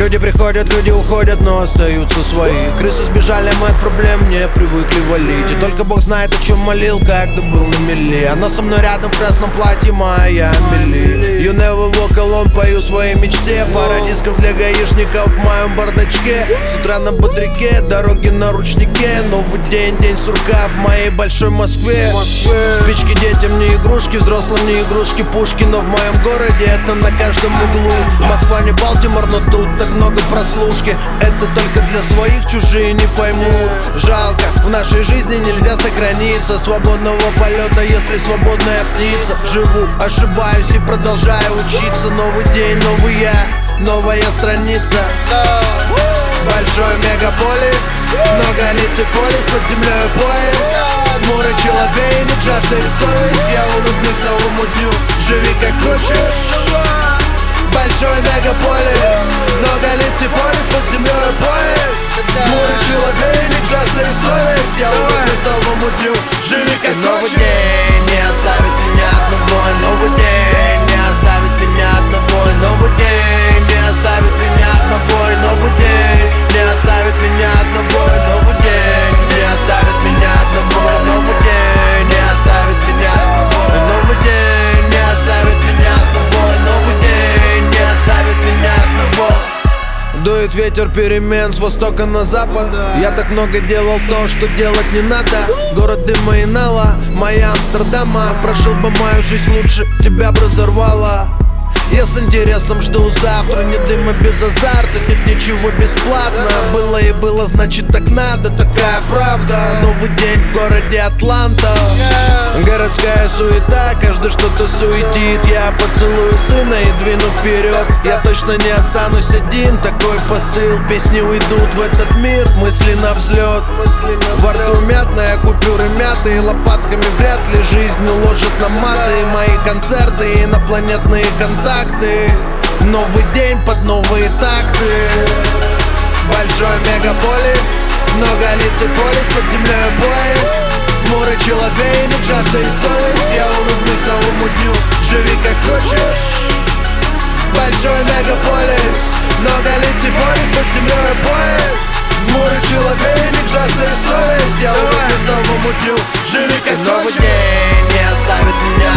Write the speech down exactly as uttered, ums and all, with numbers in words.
Люди приходят, люди уходят, но остаются свои. Крысы сбежали, мы от проблем не привыкли валить. И только Бог знает, о чем молил, когда был на мели. Она со мной рядом в красном платье, моя Амели. You never walk alone, пою своей мечте. Пара дисков для гаишников в моем бардачке. С утра на бодряке, дороги на ручнике. Новый день, день сурка в моей большой Москве. Спички детям не игрушки, взрослым не игрушки, пушки. Но в моем городе это на каждом углу. Москва не Балтимор, но тут так много прослушки. Это только для своих, чужие не поймут. Жалко, в нашей жизни нельзя сохраниться. Свободного полета, если свободная птица. Живу, ошибаюсь и продолжаю учиться. Новый день, новый я, новая страница. Большой мегаполис, много лиц и полис, под землей поезд. Хмурый человек, жажда и совесть. Я улыбнусь новому дню, живи как хочешь. Большой мегаполис, много лиц и полис, под землей поезд. Хмурый человек, жажда и совесть. Я улыбнусь новому дню, живи как хочешь. Новый день не оставит меня одного. Новый день не оставит меня одного. Новый день не оставит меня одного. Новый день не оставит меня одного. Новый день не оставит меня одного. Новый день не оставит меня одного. Новый день не оставит меня одного. Новый день не оставит меня одного. Дует ветер перемен с востока на запад. Я так много делал то, что делать не надо. Город дыма и нала, моя Амстердама. Прожил бы мою жизнь лучше, тебя бы разорвало. Я с интересом жду завтра. Нет дыма без азарта, нет ничего бесплатно. Было и было, значит так надо, такая правда. Новый день в городе Атланта. Городская суета, каждый что-то суетит. Я поцелую сына и двину вперед. Я точно не останусь один, такой посыл. Песни уйдут в этот мир, мысли на взлет. Во рту мятная, купюры мятые. Лопатками вряд ли жизнь уложит на маты. Мои концерты, инопланетные контакты. Новый день под новые такты. Большой мегаполис, много лиц и полис, под землей поезд. Хмурый человек, жажда и совесть. Я улыбнусь новому дню, живи как хочешь. Большой мегаполис, много лиц и полис, под землей поезд. Хмурый человек, жажда и совесть. Я улыбнусь новому дню, живи как хочешь. Новый день не оставит меня